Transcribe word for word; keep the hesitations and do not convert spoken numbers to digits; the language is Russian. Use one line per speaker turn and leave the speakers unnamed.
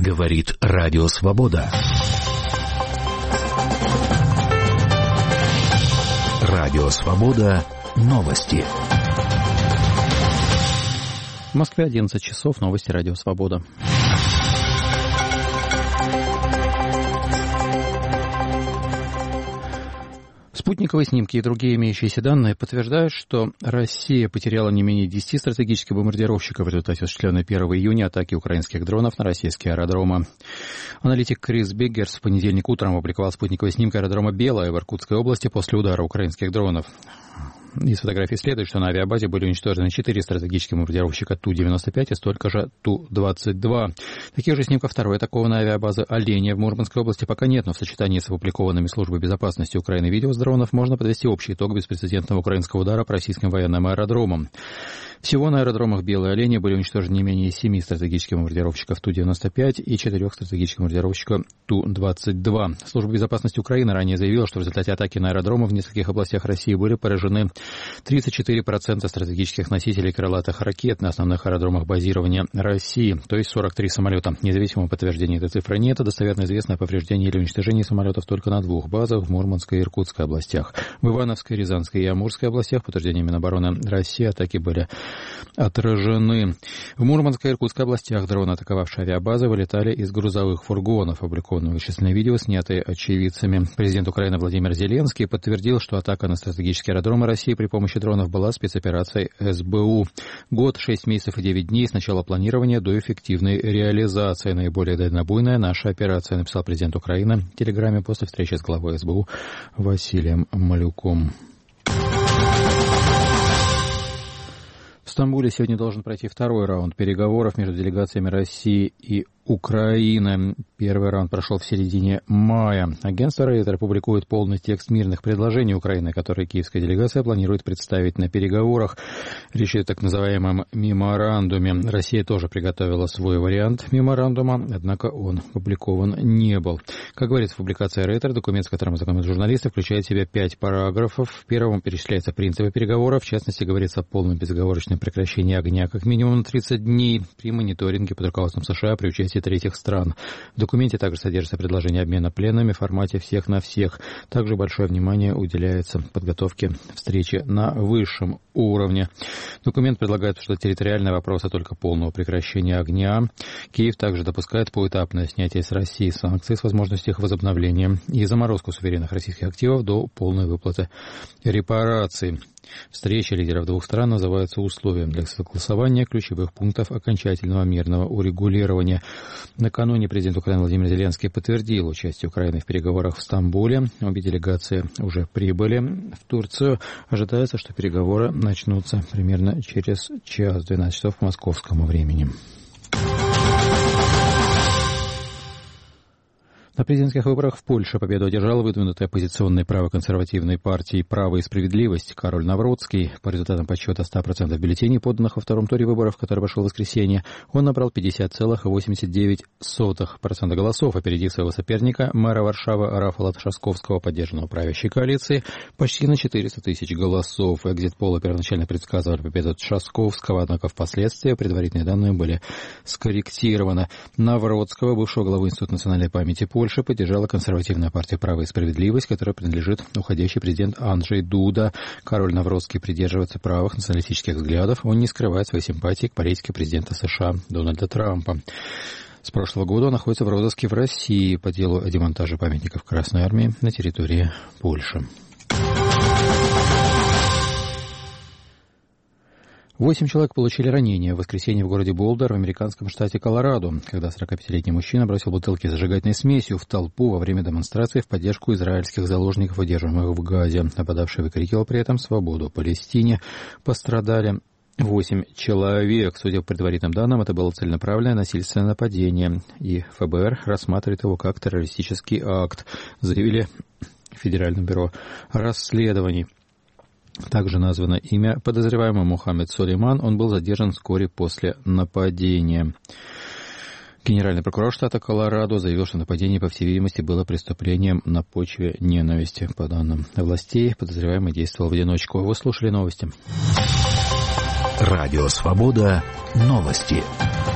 Говорит Радио Свобода. Радио Свобода. Новости.
В Москве одиннадцать часов. Новости Радио Свобода. Спутниковые снимки и другие имеющиеся данные подтверждают, что Россия потеряла не менее десяти стратегических бомбардировщиков в результате осуществленной первого июня атаки украинских дронов на российские аэродромы. Аналитик Крис Биггерс в понедельник утром опубликовал спутниковые снимки аэродрома Белая в Иркутской области после удара украинских дронов. Из фотографий следует, что на авиабазе были уничтожены четыре стратегических бомбардировщика Ту девяносто пять и столько же Ту двадцать два. Таких же снимков второй атакованной авиабазы Оленя в Мурманской области пока нет, но в сочетании с опубликованными Службой безопасности Украины видео с дронов можно подвести общий итог беспрецедентного украинского удара по российским военным аэродромам. Всего на аэродромах Белой и Оленя были уничтожены не менее семи стратегических бомбардировщиков Ту девяносто пять и четырех стратегических бомбардировщиков Ту двадцать два. Служба безопасности Украины ранее заявила, что в результате атаки на аэродромы в нескольких областях России были поражены тридцать четыре процента стратегических носителей крылатых ракет на основных аэродромах базирования России, то есть сорок три самолета. Независимого подтверждения этой цифры нет, а достоверно известно о повреждении или уничтожении самолетов только на двух базах в Мурманской и Иркутской областях. В Ивановской, Рязанской и Амурской областях, по утверждению Минобороны России, атаки были отражены. В Мурманской и Иркутской областях дроны, атаковавшие авиабазы, вылетали из грузовых фургонов. Опубликовано вычисленное видео, снятое очевидцами. Президент Украины Владимир Зеленский подтвердил, что атака на стратегические аэродромы России при помощи дронов была спецоперацией эс бэ у. Год, шесть месяцев и девять дней с начала планирования до эффективной реализации. Наиболее дальнобойная наша операция, написал президент Украины в телеграме после встречи с главой эс бэ у Василием Малюком. В Стамбуле сегодня должен пройти второй раунд переговоров между делегациями России и Украины. Первый раунд прошел в середине мая. Агентство Рейтер публикует полный текст мирных предложений Украины, которые киевская делегация планирует представить на переговорах. Речь идет о так называемом меморандуме. Россия тоже приготовила свой вариант меморандума, однако он опубликован не был. Как говорится в публикации Рейтер, документ, с которым ознакомились журналисты, включает в себя пять параграфов. В первом перечисляются принципы переговоров. В частности, говорится о полном безоговорочном прекращении огня как минимум на тридцать дней при мониторинге под руководством США при участии третьих стран. В документе также содержится предложение обмена пленными в формате всех на всех. Также большое внимание уделяется подготовке встречи на высшем уровне. Документ предлагает обсуждать территориальные вопросы только полного прекращения огня. Киев также допускает поэтапное снятие с России санкций с возможностью их возобновления и заморозку суверенных российских активов до полной выплаты репараций. Встречи лидеров двух стран называются условием для согласования ключевых пунктов окончательного мирного урегулирования. Накануне президент Украины Владимир Зеленский подтвердил участие Украины в переговорах в Стамбуле. Обе делегации уже прибыли в Турцию. Ожидается, что переговоры начнутся примерно через час, двенадцать часов по московскому времени. На президентских выборах в Польше победу одержала выдвинутая оппозиционной правоконсервативной партией «Право и справедливость» Кароль Навроцкий. По результатам подсчета ста процентов бюллетеней, подданных во втором туре выборов, который прошел в воскресенье, он набрал пятьдесят целых восемьдесят девять сотых процента голосов, опередив своего соперника, мэра Варшавы Рафала Трzaskowskiego, поддержанного правящей коалиции, почти на четыреста тысяч голосов. Экзит-полы первоначально предсказывали победу Трzaskowskiego, однако впоследствии предварительные данные были скорректированы. Навроцкого, бывшего главы Института национальной памяти Польши, Польша поддержала консервативная партия «Право и справедливость», которой принадлежит уходящий президент Анджей Дуда. Кароль Навроцкий придерживается правых националистических взглядов. Он не скрывает своей симпатии к политике президента США Дональда Трампа. С прошлого года он находится в розыске в России по делу о демонтаже памятников Красной Армии на территории Польши. Восемь человек получили ранения в воскресенье в городе Болдер в американском штате Колорадо, когда сорокапятилетний мужчина бросил бутылки с зажигательной смесью в толпу во время демонстрации в поддержку израильских заложников, удерживаемых в Газе. Нападавший выкрикивал при этом «Свободу Палестине». Пострадали восемь человек. Судя по предварительным данным, это было целенаправленное насильственное нападение, и эф бэ эр рассматривает его как террористический акт, заявили в Федеральном бюро расследований. Также названо имя подозреваемого Мухаммед Сулейман. Он был задержан вскоре после нападения. Генеральный прокурор штата Колорадо заявил, что нападение, по всей видимости, было преступлением на почве ненависти. По данным властей, подозреваемый действовал в одиночку. Вы слушали новости.
Радио Свобода. Новости.